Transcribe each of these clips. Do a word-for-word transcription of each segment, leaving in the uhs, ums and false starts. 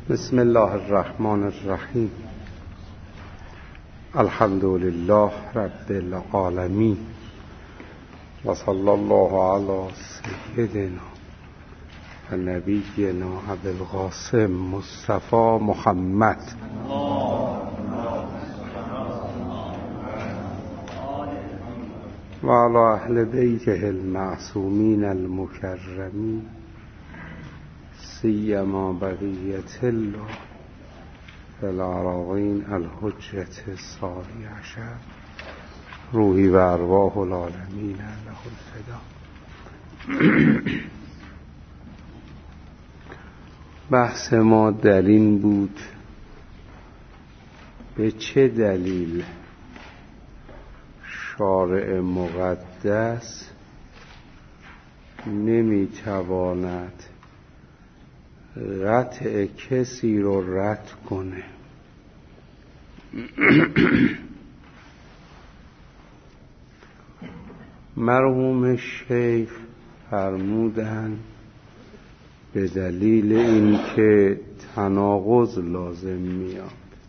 بسم الله الرحمن الرحیم. الحمد لله رب العالمین و صلی الله علی سیدنا و نبینا ابی القاسم مصطفی محمد و علی اهل بیته المعصومین المکرمین سیما بقیت الله فی الارضین الحجة الثانی عشر روحی و ارواح العالمین له الفدا. بحث ما در این بود به چه دلیل شارع مقدس نمیتواند قطع کسی رو رد کنه. مرحوم شیخ فرمودند به دلیل اینکه تناقض لازم میاد.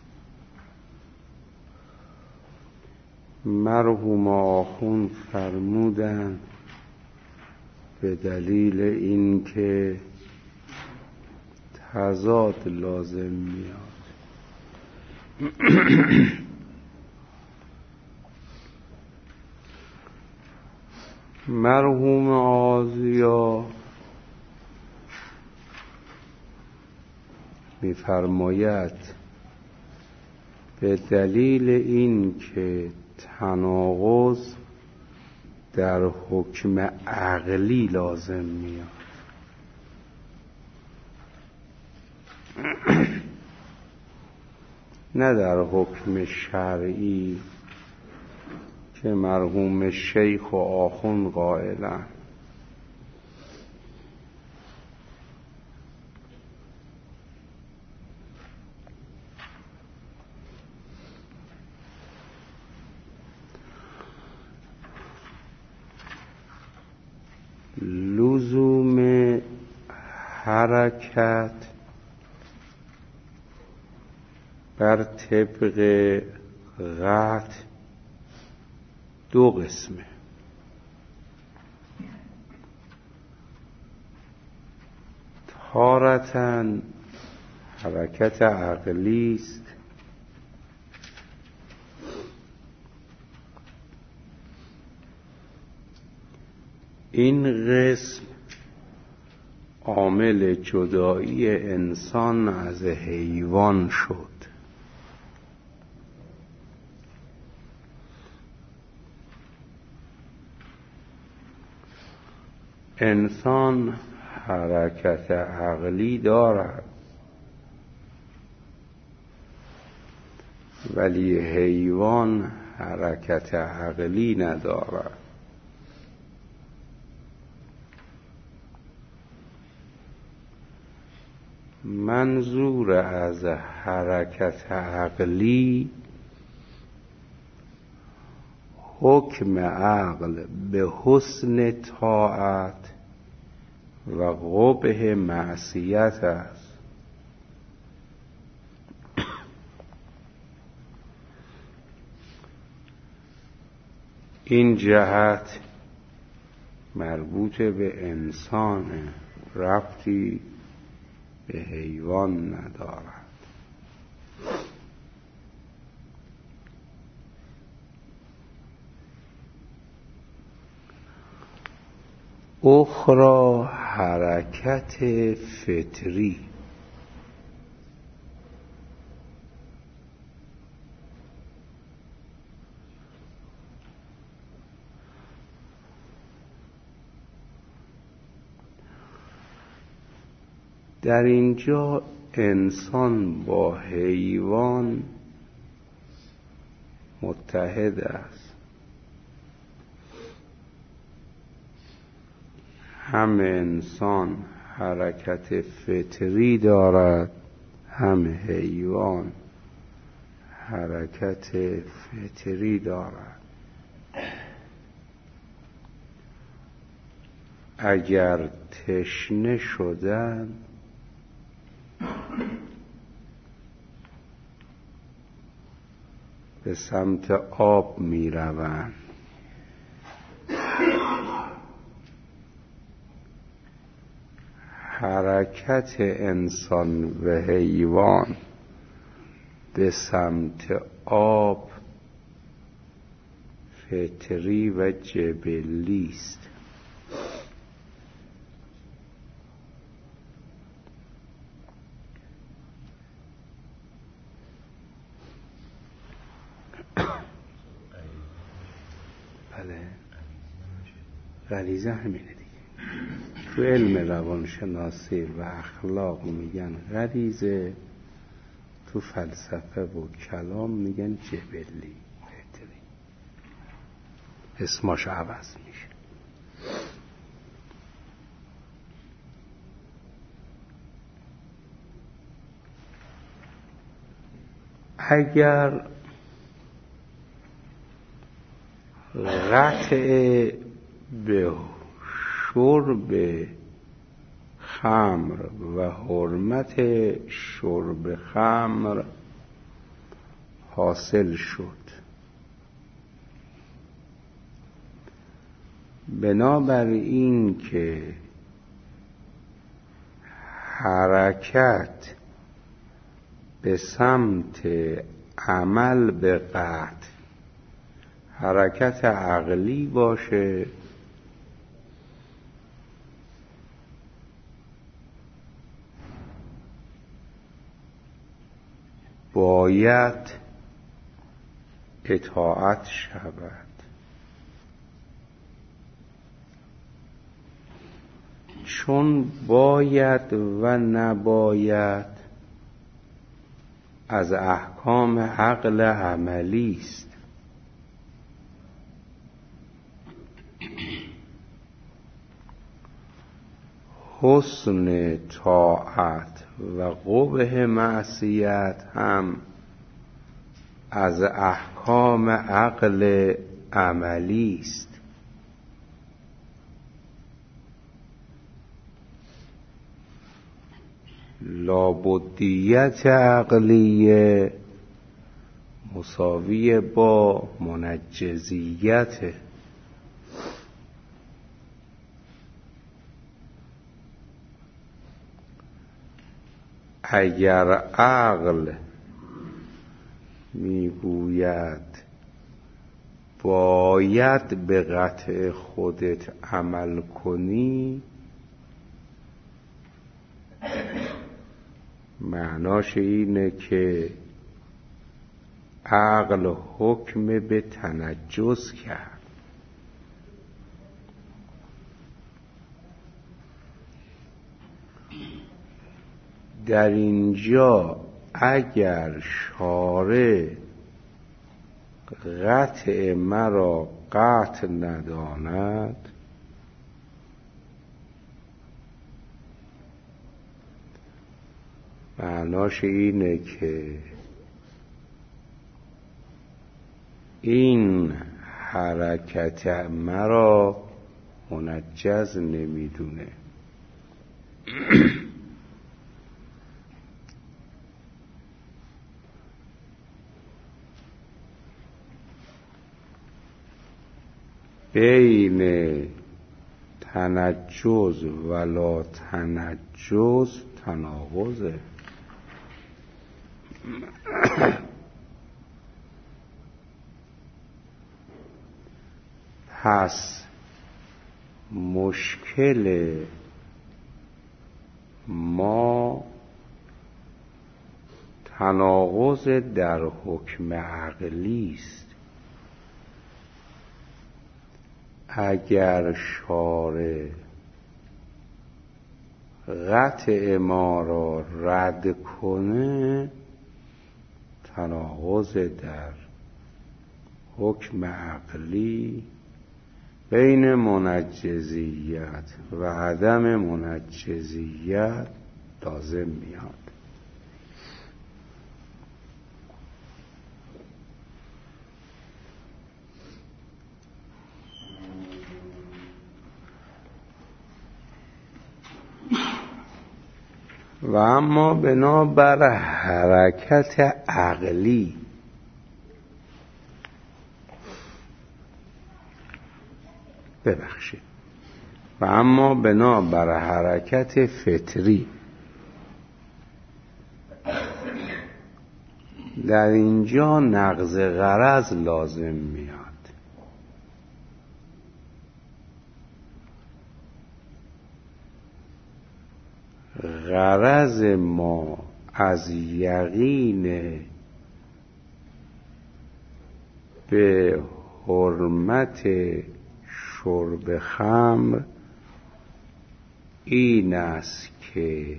مرحوم آخوند فرمودند به دلیل اینکه تضاد لازم میاد. مرحوم آزیا می‌فرماید به دلیل این که تناقض در حکم عقلی لازم میاد. نه در حکم شرعی که مرحوم شیخ و آخوند قائلند. لزوم حرکت بر طبق قطع دو قسمه. تارةً حرکت عقلی است این قسم عامل جدایی انسان از حیوان شد. انسان حرکت عقلی دارد ولی حیوان حرکت عقلی ندارد. منظور از حرکت عقلی حکم عقل به حسن طاعت و قبح معصیت است. این جهت مربوط به انسان، ربطی به حیوان ندارد. اخرى حرکت فطری. در اینجا انسان با حیوان متحد است. هم انسان حرکت فطری دارد، هم حیوان حرکت فطری دارد. اگر تشنه شدن به سمت آب می روند. حرکت انسان و حیوان به سمت آب فطری و جبلی است. بله، غریزه همینه دیگه. تو علم روانشناسی و اخلاق میگن غریزه، تو فلسفه و کلام میگن جبلی، فطری. اسمش عوض میشه. اگر قطع به شرب خمر و حرمت شرب خمر حاصل شد، بنابر این که حرکت به سمت عمل به قطع حرکت عقلی باشه، باید اطاعت شود. چون باید و نباید از احکام عقل عملی است. حسن طاعت و قبح معصیت هم از احکام عقل عملی است. لابدیت عقلیه مساوی با منجزیت. اگر عقل میگوید باید به قطع خودت عمل کنی، معناش اینه که عقل حکم به تنجس کرد. در اینجا اگر شارع قطع مرا قطع نداند، معناش اینه که این حرکت مرا منجز نمیدونه. بین تنجز و لا تنجز تناقضه. پس مشکل ما تناقض در حکم عقلی است. اگر شارع قطع ما را رد کنه، تناقض در حکم عقلی بین منجزیت و عدم منجزیت لازم میاد. و اما بنابر حرکت عقلی ببخشید. و اما بنا بر حرکت فطری در اینجا نقض غرض لازم میاد. غرض ما از یقین به حرمت شرب خمر این است که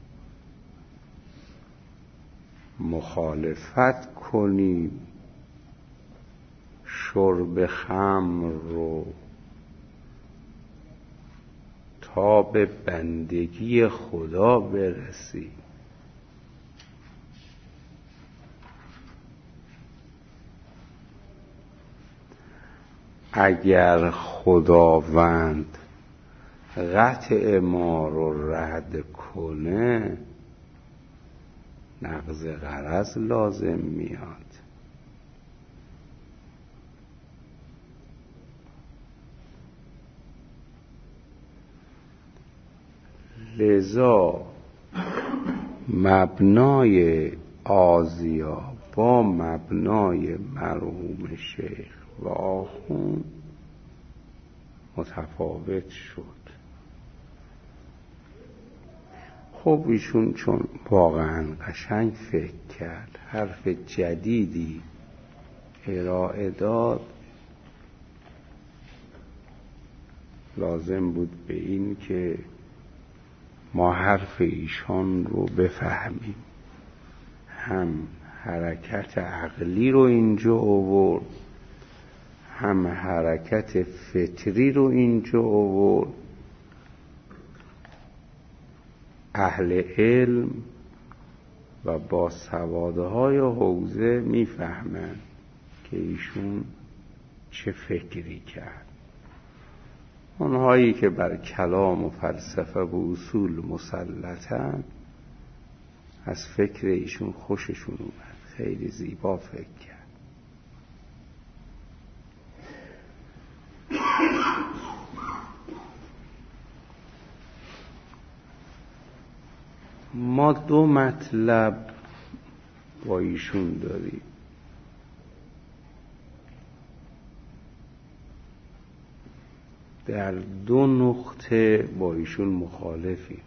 مخالفت کنیم شرب خمر رو تا به بندگی خدا برسیم. اگر خداوند قطع ما رو رد کنه نقض غرض لازم میاد. لذا مبنای آزیا با مبنای مرحوم شیخ و آخوند متفاوت شد. خب ایشون چون واقعا قشنگ فکر کرد، حرف جدیدی ارائه داد، لازم بود به این که ما حرف ایشان رو بفهمیم. هم حرکت عقلی رو اینجا آورد، هم حرکت فطری رو اینجا آورد. اهل علم و با سوادهای حوزه میفهمند که ایشون چه فکری کرد. اونهایی که بر کلام و فلسفه و اصول مسلطن از فکر ایشون خوششون اومد، خیلی زیبا فکر کرد. ما دو مطلب با ایشون داریم. در دو نقطه با ایشون مخالفیم.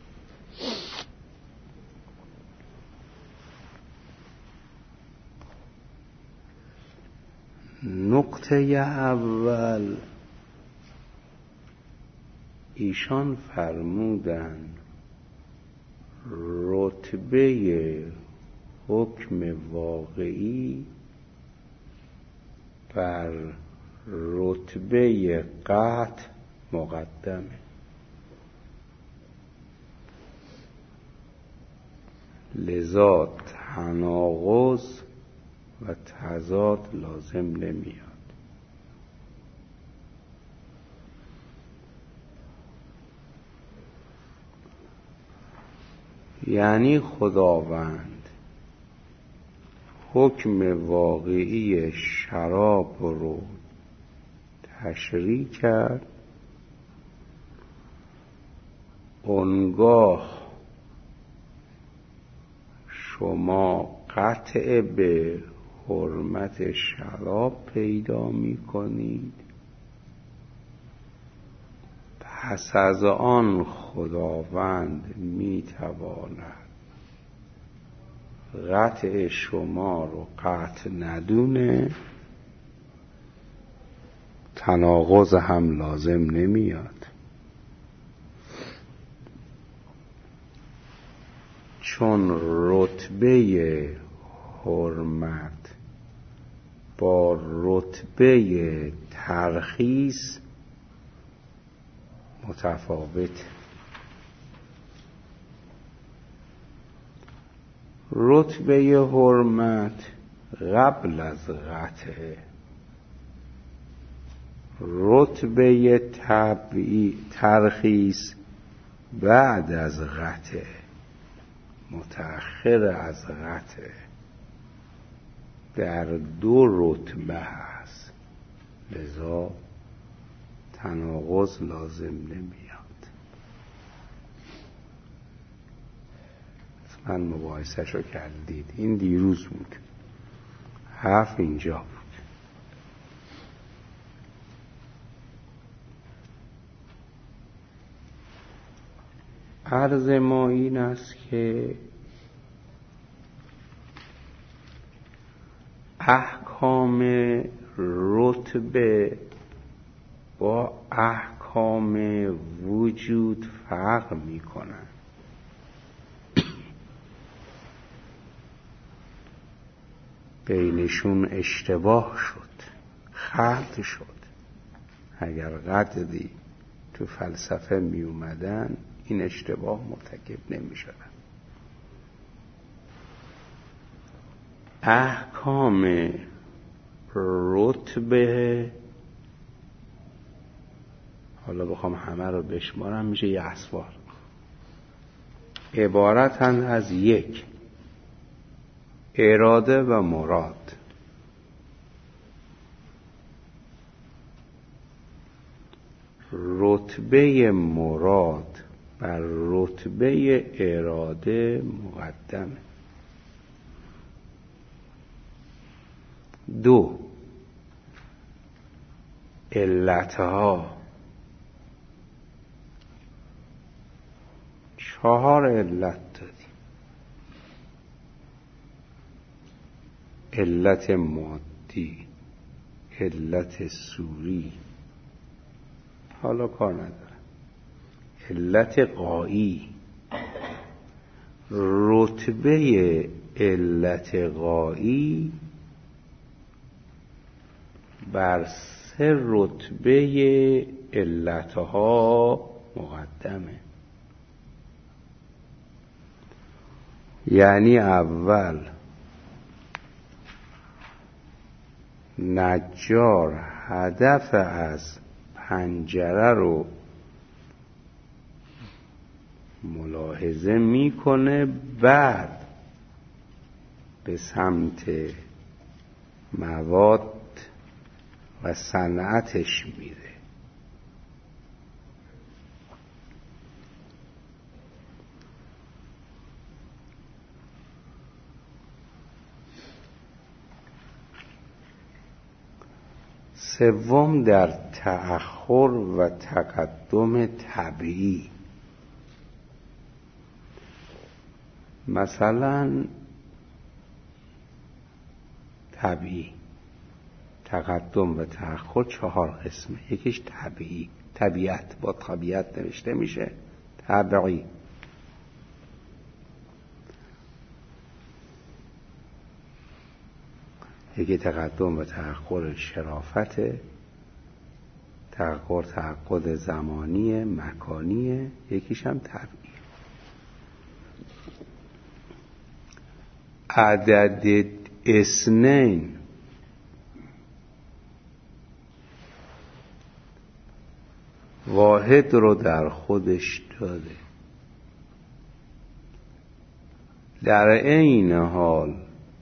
نقطه اول ایشان فرمودن رتبه حکم واقعی بر رتبه قطع مقدمه. لذا تناقض و تضاد لازم نمیاد. یعنی خداوند حکم واقعی شراب رو تشریع کرد، اونگاه شما قطع به حرمت شراب پیدا می کنید. پس از آن خداوند می تواند قطع شما رو قطع ندونه، تناقض هم لازم نمیاد. چون رتبه حرمت با رتبه ترخیص متفاوت. رتبه حرمت قبل از قطع، رتبه ترخیص بعد از قطع، متأخر از قطع. در دو رتبه هست، لذا تناقض لازم نمیاد. من مباحثه شو کردید، این دیروز بود، حرف اینجا بود. عرض ما این است که احکام رتبه با احکام وجود فرق می کنن. بینشون اشتباه شد، خلط شد. اگر قدری تو فلسفه می اومدن این اشتباه مرتکب نمی شدن. احکام رتبه، حالا بخوام همه رو بشمارم میشه یه اسوار، عبارتند از یک، اراده و مراد. رتبه مراد بر رتبه اراده مقدمه. دو، علتها، چهار علت دادیم. علت مادی، علت سوری، حالا کار نداره، علت غایی. رتبه علت غایی بر سه رتبه علتها مقدمه. یعنی اول نجار هدف از پنجره رو ملاحظه میکنه، بعد به سمت مواد و صنعتش میره. سوم در تأخر و تقدم طبیعی. مثلا طبیعی، تقدم و تأخر چهار قسمه. یکیش طبیعی، طبیعت، با طبیعت نوشته میشه، طبیعی. یکی تقدم و تأخر شرافته، تأخر تعقد زمانی مکانیه، یکیش هم طبیعی. عدد اثنین واحد رو در خودش داره، در عین حال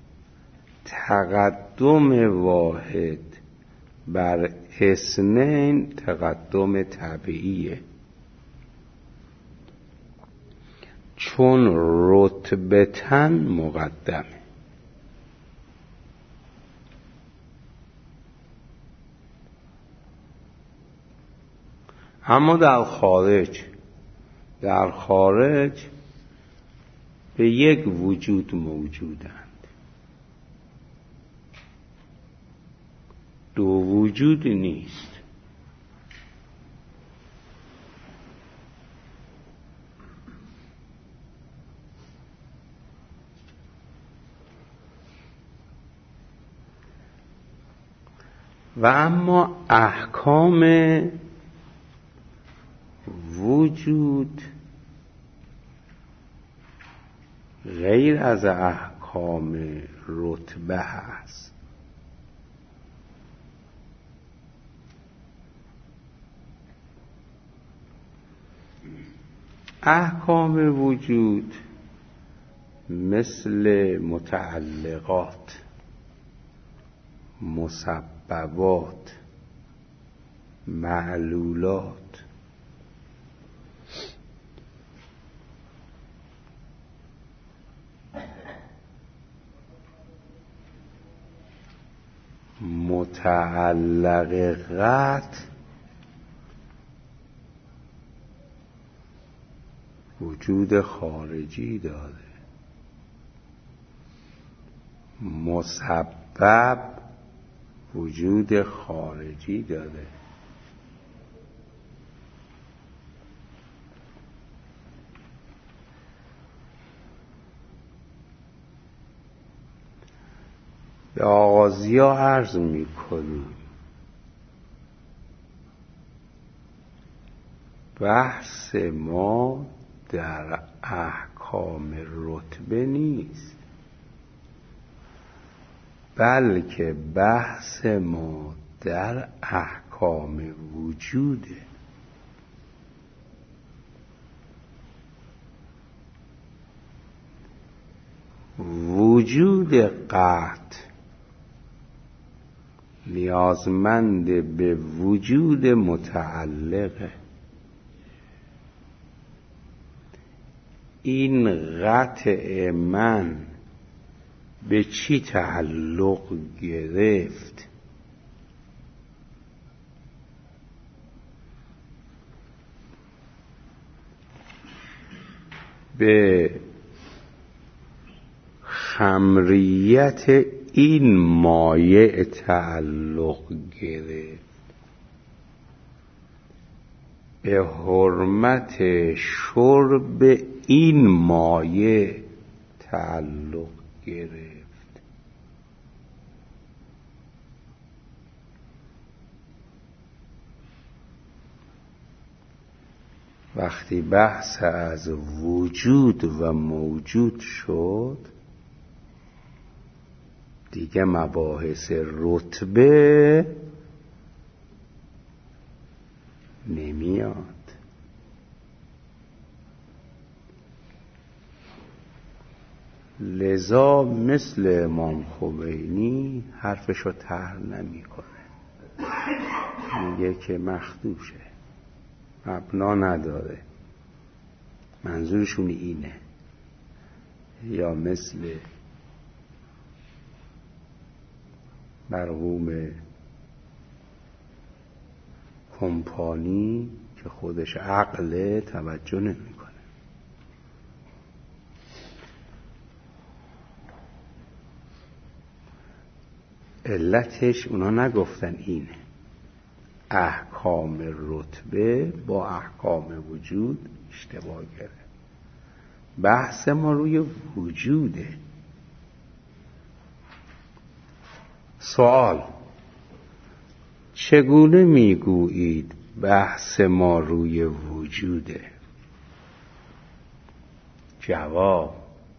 تقدم واحد بر اثنین تقدم طبیعیه، چون رتبتاً مقدمه. اما در خارج در خارج به یک وجود موجودند، دو وجود نیست. و اما احکام وجود غیر از احکام رتبه هست. احکام وجود مثل متعلقات، مسببات، معلولات، متعلق قطع وجود خارجی داره، مسبب وجود خارجی داره. به آغازیا عرض میکنیم بحث ما در احکام رتبه نیست، بلکه بحث ما در احکام وجوده. وجود قطع نیازمند به وجود متعلقه. این قطع من به چی تعلق گرفت؟ به خمریت این مایع تعلق گرفت، به حرمت شرب این مایع تعلق گرفت. وقتی بحث از وجود و موجود شد، دیگه مباحث رتبه نمیاد. لذا مثل امام خمینی حرفشو طرح نمیکنه، میگه که مخدوشه، مبنا نداره، منظورشون اینه. یا مثل مرحوم کمپانی که خودش عقل توجه نمیکنه. علتش اونا نگفتن اینه، احکام رتبه با احکام وجود اشتباه کرده. بحث ما روی وجوده. سوال: چگونه میگویید بحث ما روی وجوده؟ جواب: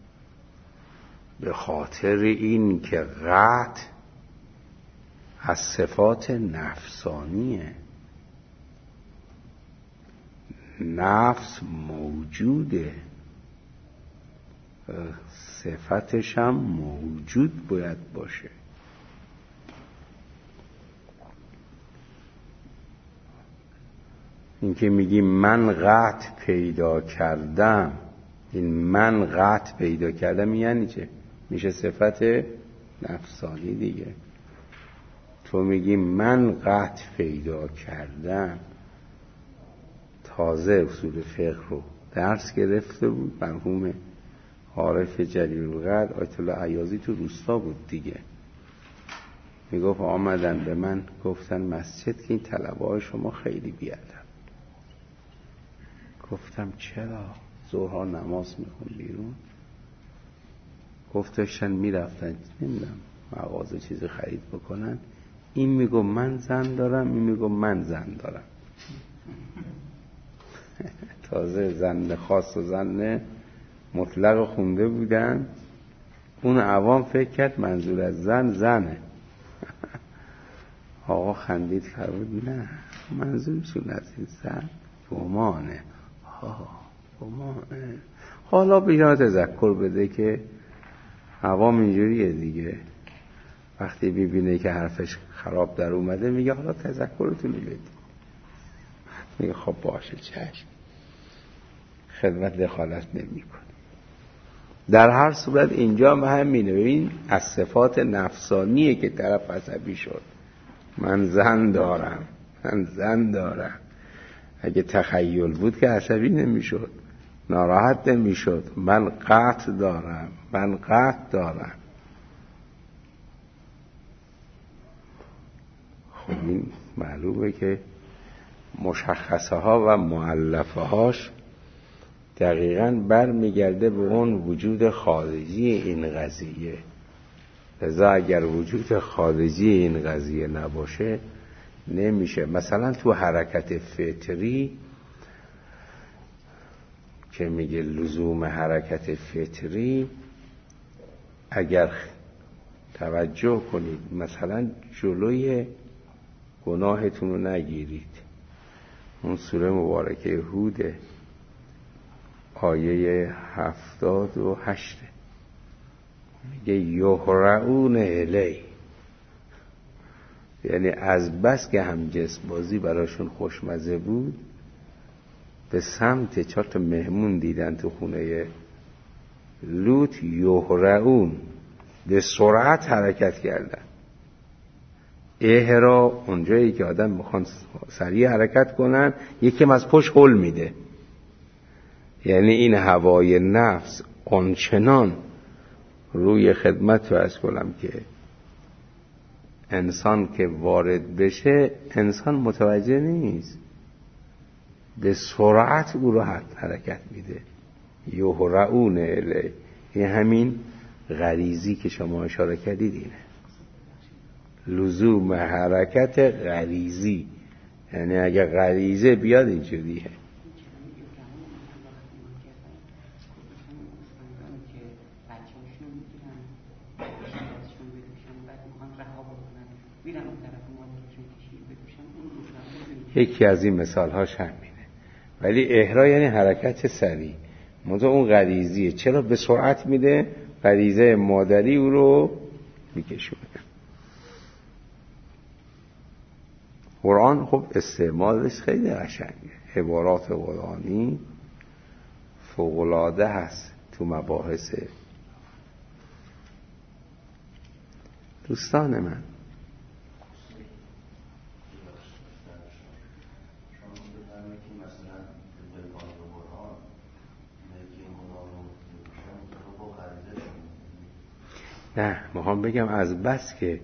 به خاطر این که قطع از صفات نفسانیه، نفس موجوده، صفتش هم موجود باید باشه. این که میگی من قطع پیدا کردم، این من قطع پیدا کردم یعنی چه؟ میشه صفت نفسانی دیگه. تو میگی من قطع پیدا کردم، تازه اصول فقه رو درس گرفته بود مرحوم عارف جلیل‌القدر آیت الله عیاضی، تو روستا بود دیگه. میگفت آمدن به من گفتن مسجد که این طلبه های شما خیلی بیادب. گفتم چرا؟ ظهرها نماز میخون بیرون. گفتشن میرفتن نمیدونم مغازه چیزی خرید بکنن، این میگو من زن دارم، این میگو من زن دارم. تازه زن خاص و زن مطلق خونده بودن. اون عوام فکر کرد منظور از زن زنه. آقا خندید فرمود نه، منظورشون از این زن گمانه. ها گمانه. حالا بینا تذکر بده که عوام اینجوریه دیگه، وقتی ببینه که حرفش خراب در اومده میگه حالا تذکرتونی بدید. میگه خب باشه چشم، خدمت دخالت نمی کنه. در هر صورت اینجا هم همینه. ببین از صفات نفسانیه که طرف عصبی شد. من زن دارم، من زن دارم. اگه تخیل بود که عصبی نمیشد، ناراحت نمیشد. من قطع دارم، من قطع دارم. خب این معلومه که مشخصه ها و مؤلفه هاش دقیقاً بر میگرده به اون وجود خارجی این قضیه. لذا اگر وجود خارجی این قضیه نباشه نمیشه. مثلا تو حرکت فطری که میگه لزوم حرکت فطری، اگر توجه کنید مثلا جلوی گناهتون رو نگیرید. اون سوره مبارکه هود آیه هفتاد و هشت میگه یهرعون الی، یعنی از بس که هم جسم بازی براشون خوشمزه بود به سمت چهار تا مهمون دیدن تو خونه لوط، یهرعون به سرعت حرکت کردن. اهرا اونجایی که آدم میخوان سریع حرکت کنن یکم از پشت هل میده. یعنی این هوای نفس آنچنان روی خدمت رو از کنم که انسان که وارد بشه انسان متوجه نیست، به سرعت او رو حرکت میده. یهرعون الی، این همین غریزی که شما اشاره کردید اینه، لزوم حرکت غریزی. یعنی اگه غریزه بیاد اینجوریه. یکی از این مثال هاش همینه. ولی احرا یعنی حرکت سریع، منتها اون غریزیه. چرا به سرعت میده؟ غریزه مادری او رو میکشونه. قرآن خب استعمالش خیلی قشنگه، عبارات قرآنی فوق‌العاده هست تو مباحث. دوستان من نه میخوام بگم از بس که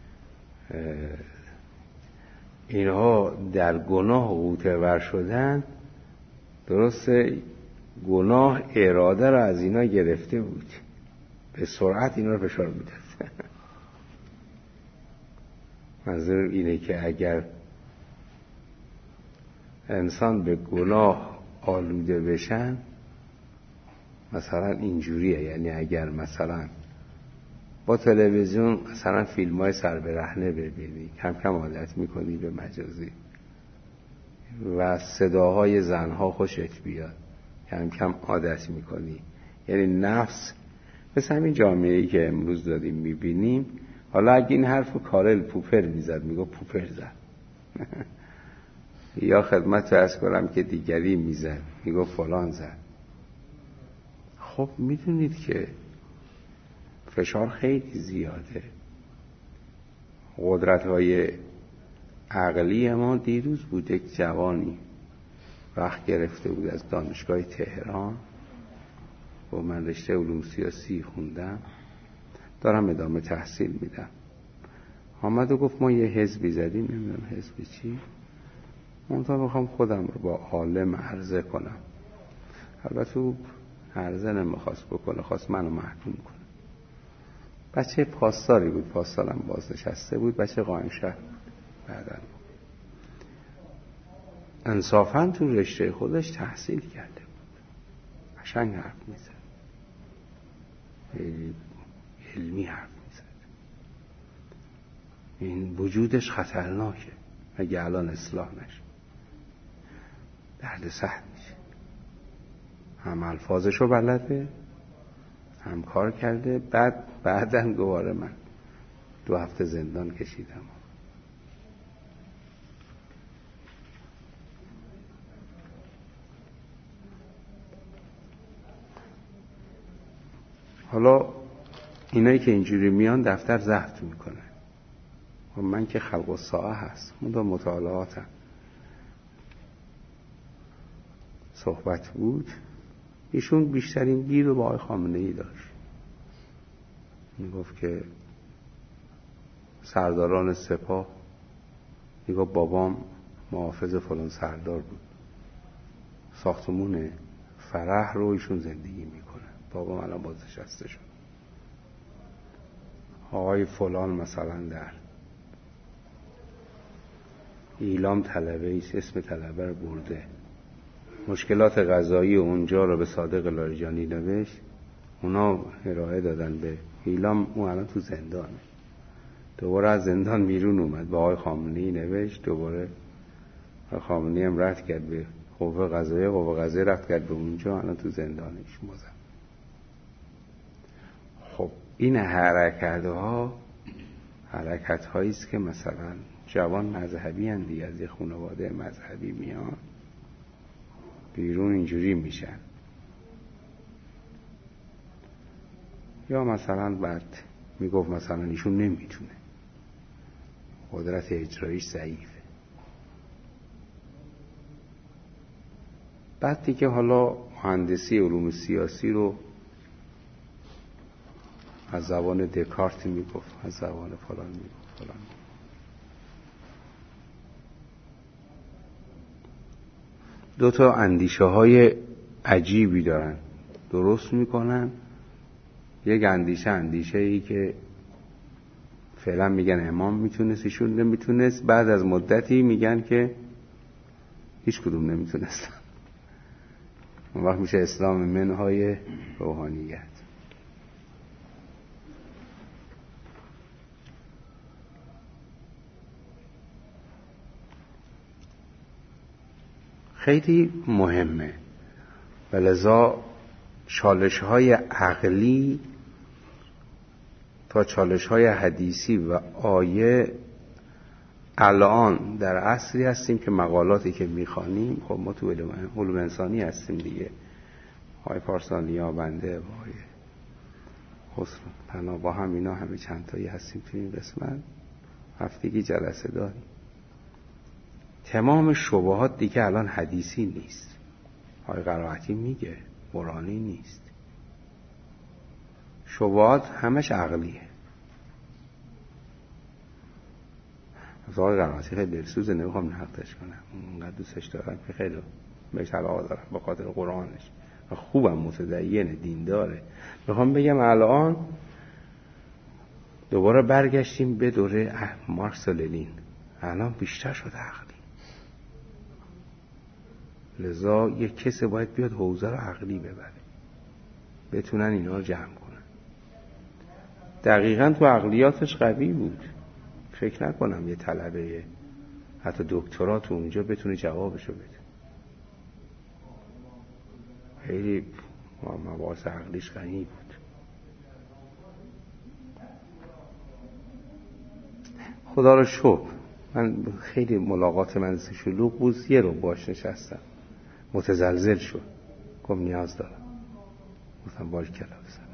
اینها در گناه غوطه ور شدن، درسته گناه اراده رو از اینا گرفته بود، به سرعت اینا رو فشار میداد. منظور اینه که اگر انسان به گناه آلوده بشن، مثلا اینجوریه، یعنی اگر مثلا با تلویزیون مثلا فیلم های سر برهنه ببینی، کم کم عادت میکنی به مجازی و صداهای زنها خوشت بیاد، کم کم عادت میکنی. یعنی نفس مثل همین جامعه‌ای که امروز داریم میبینیم. حالا اگه این حرف کارل پوپر میزد، میگو پوپر زد یا خدمت رو از کنم که دیگری میزد، میگو فلان زد. خب میدونید که فشار خیلی زیاده. قدرت‌های عقلی ما دیروز بود، یک جوانی وقت گرفته بود از دانشگاه تهران و من رشته علوم سیاسی خوندم، دارم ادامه تحصیل میدم. آمد و گفت ما یه حزبی زدیم، نمیدونم حزب چی، منتها میخوام خودم رو با عالم عرضه کنم. البته او عرضه نمیخواست بکنه، خواست منو محکوم کنه. بچه پاسداری بود، پاسدارم بازنشسته بود، بچه قائم شهر بود. بعداً انصافاً تو رشته خودش تحصیل کرده بود، قشنگ حرف میزد، علمی حرف میزد. این وجودش خطرناکه، اگه الان اصلاح نشه درد سر میشه. هم الفاظشو بلده، هم کار کرده. بعد بعدن دوباره من دو هفته زندان کشیدم. حالا اینایی که اینجوری میان دفتر ضبط میکنه. من که خلق الساعه هست، اون دو مطالعاتم صحبت بود. ایشون بیشترین گیر رو با آقای خامنه‌ای داشت. میگفت که سرداران سپاه، میگفت بابام محافظ فلان سردار بود، ساختمون فرح رو ایشون زندگی میکنه، بابام الان بازنشسته شد. آقای فلان مثلا در ایلام طلبه ایست، اسم طلبه رو برده، مشکلات غذایی اونجا رو به صادق لاریجانی نوشت، اونا ارائه دادن به ایلام، اون الان تو زندانه. دوباره از زندان بیرون اومد، به آقای خامنه‌ای نوشت، دوباره آقای خامنه‌ای هم رفت کرد به قوه قضاییه، قوه قضاییه رفت کرد به اونجا، الان تو زندانش مزم. خب این حرکت ها حرکت هایی است که مثلا جوان مذهبی هندی از یه خانواده مذهبی میان بیرون اینجوری میشن. یا مثلا بعد میگفت مثلا ایشون نمیتونه، قدرت اجراییش ضعیفه. بعد دیگه حالا مهندسی علوم سیاسی رو از زبان دکارت میگفت، از زبان فلان میگفت فلان. دو تا اندیشه های عجیبی دارن، درست میکنن. یک اندیشه اندیشه ای که فعلا میگن امام میتونست، ایشون نمیتونست، بعد از مدتی میگن که هیچ کدوم نمیتونستن. اون وقت میشه اسلام منهای روحانیت. خیلی مهمه و لذا چالش های عقلی تا چالش های حدیثی و آیه الان در عصری هستیم که مقالاتی که میخوانیم، خب ما تو علوم انسانی هستیم دیگه، های پارسانیا بنده و های حسن پناه با هم اینا همه چند تایی هستیم تو این قسمت، هفتگی جلسه داریم. تمام شبهات دیگه الان حدیثی نیست، های قرائتی میگه، قرآنی نیست. شبهات همش عقلیه. از آقای قرائتی خیلی دلسوزه، نمیخوام نقدش کنم، اونقدر دوستش دارم که خیلی بهش علاقه دارم به خاطر قرآنش و خوبم، متدینه، دینداره. میخوام بگم الان دوباره برگشتیم به دوره مارکس و لنین، الان بیشتر شده عقلی. لذا یک کسی باید بیاد حوزه رو عقلی ببره، بتونن اینا رو جمع کنن. دقیقاً تو عقلیاتش قوی بود. فکر نکنم یه طلبه حتی دکترا تو اونجا بتونه جوابشو بده. خیلی مباحث عقلیش غنی بود. خدا رو شکر من خیلی ملاقات من شلوغ بود، یه رو باش نشستم، متزلزل شد، گفت نیاز دارم. گفتم باش کلا بزن.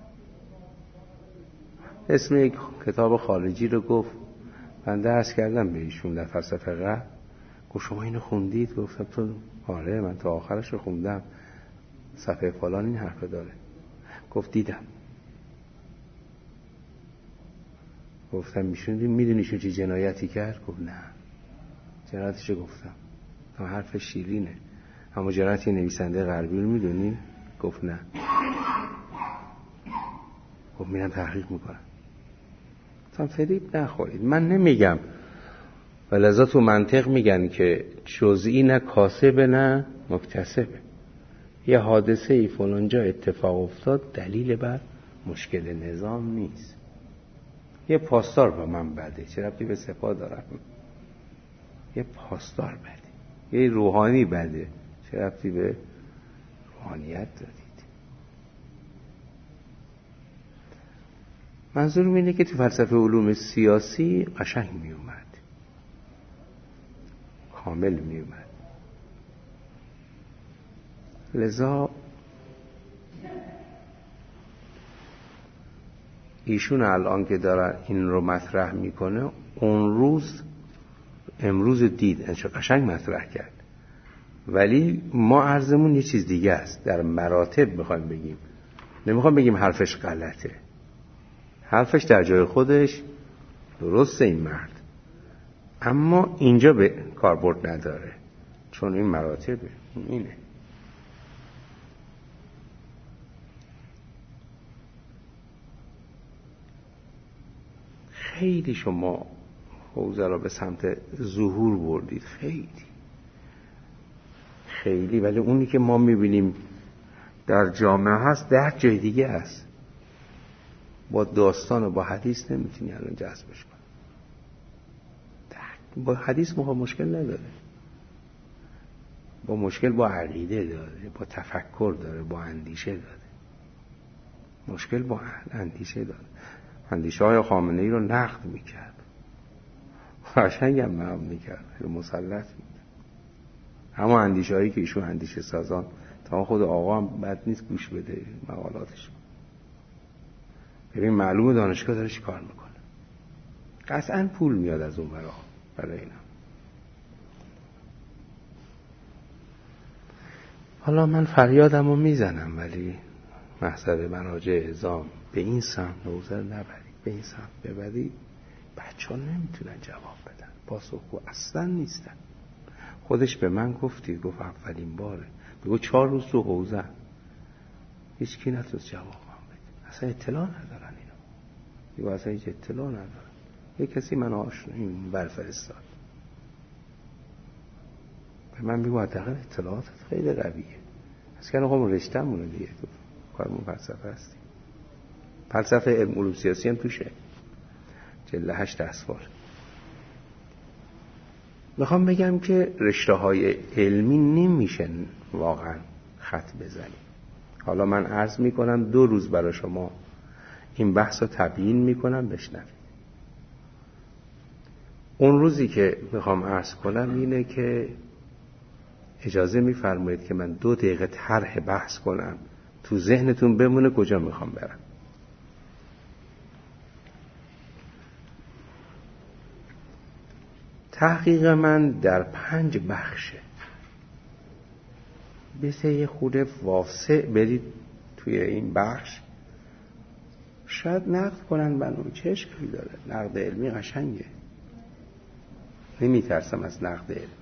اسم یک کتاب خارجی رو گفت، من درس کردم به ایشون در فلسفه غرب. گفت شما اینو خوندید؟ گفتم تو آره من تا آخرش رو خوندم، صفحه فلان این حرف داره. گفت دیدم. گفتم میشون میدونی شون چی جنایتی کرد؟ گفت نه. جنایتشو گفتم، تا حرف شیرینه، اما جنایتی نویسنده غربی رو میدونی؟ گفت نه. گفت میرم تحقیق میکنم. گفتم فریب نخورید، من نمیگم. ولذا تو منطق میگن که جزئی نه کاسبه نه مکتسبه. یه حادثه ای فلانجا اتفاق افتاد دلیل بر مشکل نظام نیست. یه پاسدار با من بده، چه ربطی به سپاه دارم؟ یه پاسدار بده، یه روحانی بده، چه ربطی به روحانیت دارید؟ منظورم اینه که تو فلسفه علوم سیاسی قشنگ می اومد، کامل می اومد. لذا ایشون الان که داره این رو مطرح میکنه، اون روز امروز دید قشنگ مطرح کرد، ولی ما عرضمون یه چیز دیگه است. در مراتب میخوایم بگیم، نمیخوایم بگیم حرفش غلطه، حرفش در جای خودش درسته این مرد، اما اینجا به کاربرد نداره چون این مراتبه. اینه خیلی شما حوزه را به سمت ظهور بردید، خیلی خیلی، ولی اونی که ما میبینیم در جامعه هست در جای دیگه هست. با داستان و با حدیث نمیتونی الان جذبش کنی. با حدیث ما مشکل نداره، با مشکل با عقیده داره، با تفکر داره، با اندیشه داره. مشکل با اندیشه داره. اندیشه های خامنه‌ای رو نقد میکرد، قشنگ هم نقد میکرد، مسلط بود. اما اندیشه هایی که ایشون اندیشه سازان، تا خود آقا هم بد نیست گوش بده مقالاتش. ببین معلومه دانشگاه داره چی کار میکنه، قطعا پول میاد از اون برا برای اینا. حالا من فریادم رو میزنم، ولی محضر مراجع اعزام به این سمت نوزر نبرید، به این سمت ببرید، بچه ها نمیتونن جواب بدن، پاسخگو اصلا نیستن. خودش به من گفتی، گفت اولین باره، بگو چهار روز تو حوزه هیچ کی نتونست جواب من بده، اصلا اطلاع ندارن اینا، بگو اصلا هیچ اطلاع ندارن. یه کسی من آشنا این برفرستاد به من، بگو حداقل اطلاعاتت خیلی قویه. از کنه خب رشته مونه دیگه، تو کارمون فلسفه هستی، فلسفه علم علوم سیاسی هم توشه، جلد هشت اسفار. میخوام بگم که رشته های علمی نمیشن واقعا خط بزنیم. حالا من عرض میکنم دو روز برای شما این بحث رو تبیین میکنم بشنوید. اون روزی که میخوام عرض کنم اینه که اجازه میفرمایید که من دو دقیقه طرح بحث کنم، تو ذهنتون بمونه کجا میخوام برم. تحقیق من در پنج بخشه، بسه یه خود واسع برید توی این بخش، شاید نقد کنن بنو، چه اشکالی داره، نقد علمی قشنگه، نمیترسم از نقد علمی.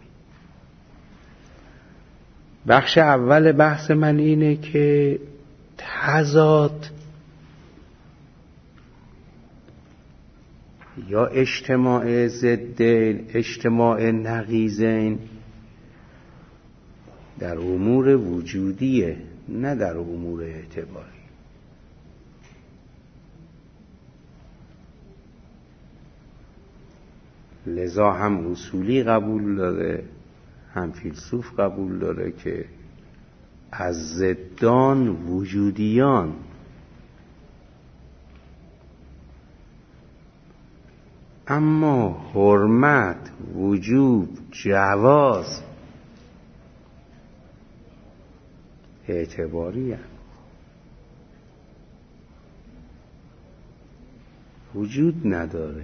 بخش اول بحث من اینه که تضاد یا اجتماع ضدین، اجتماع نقیضین در امور وجودیه، نه در امور اعتباری. لذا هم اصولی قبول داره، هم فیلسوف قبول داره که از ضدان وجودیان، اما حرمت، وجوب، جواز اعتباری هست. وجود نداره،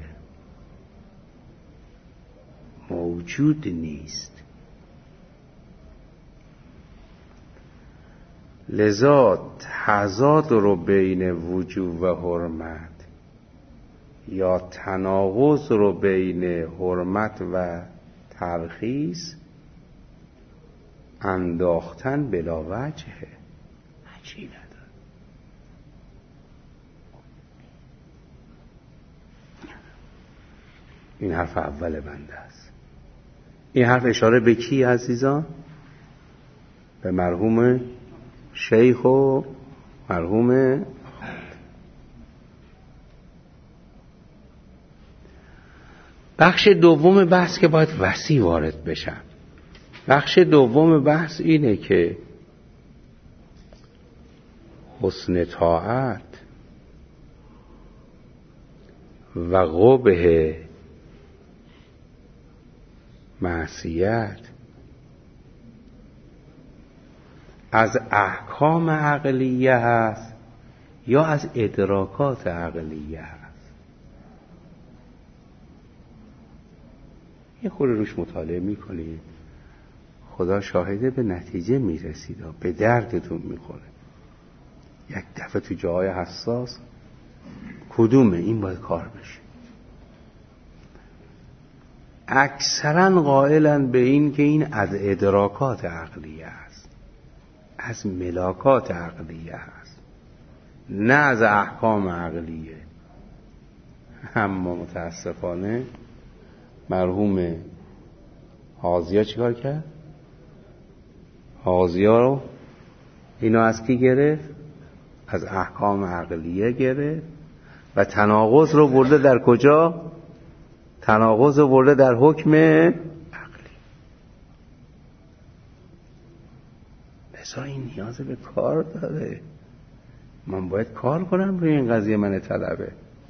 موجود نیست. لذا تضاد رو بین وجوب و حرمت یا تناقض رو بین حرمت و ترخیص انداختن بلا وجهه، هیچی نداره. این حرف اول بنده است. این حرف اشاره به کی عزیزان؟ به مرحوم شیخ و مرحوم. بخش دوم بحث که باید وسیع وارد بشم. بخش دوم بحث اینه که حسن طاعت و قبح معصیت از احکام عقلیه هست یا از ادراکات عقلیه هست. یه خورده روش مطالعه میکنید، خدا شاهده به نتیجه میرسید، به دردتون میخوره. یک دفعه تو جاهای حساس کدومه این باید کار بشه. اکثرا قائلن به این که این از ادراکات عقلیه است، از ملاکات عقلیه است، نه از احکام عقلیه. اما متاسفانه مرحوم حاضیا چیکار کرد؟ حاضیا رو اینو از کی گرفت؟ از احکام عقلیه گرفت و تناقض رو برده در کجا؟ تناقض رو برده در حکم عقلی. بسا این نیاز به کار داره. من باید کار کنم روی این قضیه، من طلبه.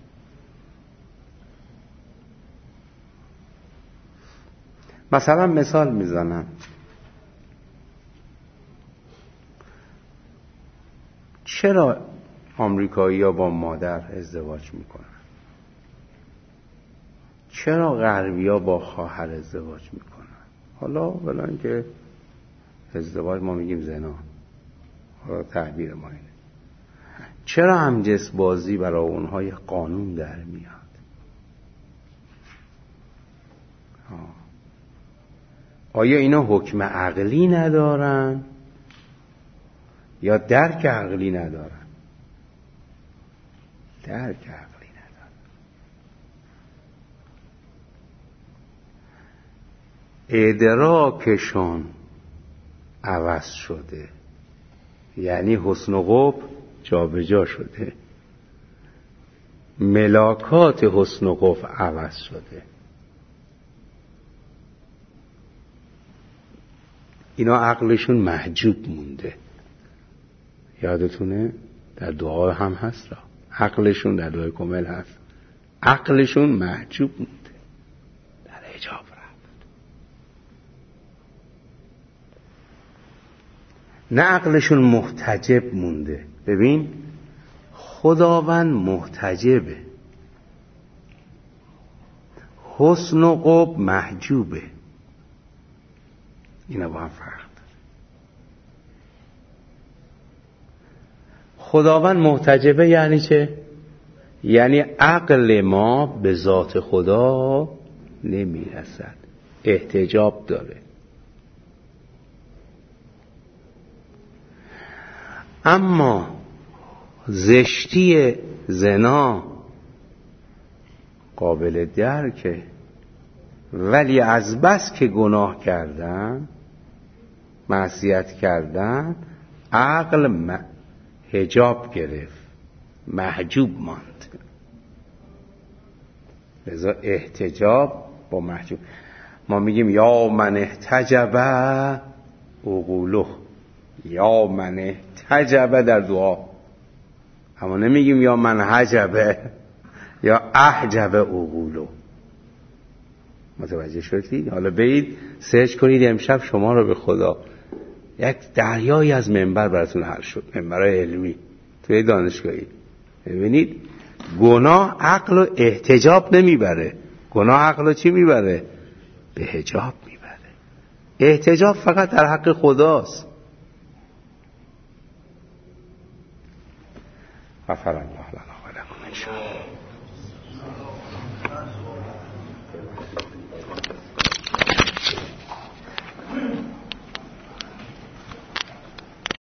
مثلا مثال میزنم، چرا آمریکایی ها با مادر ازدواج میکنن؟ چرا غربی ها با خواهر ازدواج میکنن؟ حالا بلان که ازدواج ما میگیم زنا، حالا تعبیر ما اینه. چرا همجنس بازی برای اونها یه قانون در میاد؟ آیا اینا حکم عقلی ندارن یا درک عقلی ندارن؟ درک عقلی ندارن. ادراکشون عوض شده، یعنی حسن و قبح جا به جا شده، ملاکات حسن و قبح عوض شده. اینا عقلشون محجوب مونده. یادتونه در دعا هم هست را. عقلشون در دعای کامل هست، عقلشون محجوب مونده، در حجاب رفت. نه عقلشون محتجب مونده. ببین خداوند محتجبه، حسن و قبح محجوبه. اینا با هم فرق داره. خداوند محتجبه یعنی چه؟ یعنی عقل ما به ذات خدا نمیرسد، احتجاب داره. اما زشتی زنا قابل درکه، ولی از بس که گناه کردن، معصیت کردن، عقل حجاب گرفت، محجوب ماند. لذا احتجاب با محجوب. ما میگیم یا من احتجب عقوله، یا من احتجب در دعا، اما نمیگیم یا من حجبه یا احجب عقوله. متوجه شدید؟ حالا برید سرچ کنید امشب شما رو به خدا، یک دریایی از منبر براتون حل شد، منبرهای علمی توی دانشگاهی. ببینید گناه عقل و احتجاب نمیبره. گناه عقل رو چی میبره؟ به حجاب میبره. احتجاب فقط در حق خداست. غفر الله لنا و لکم ان شاء الله.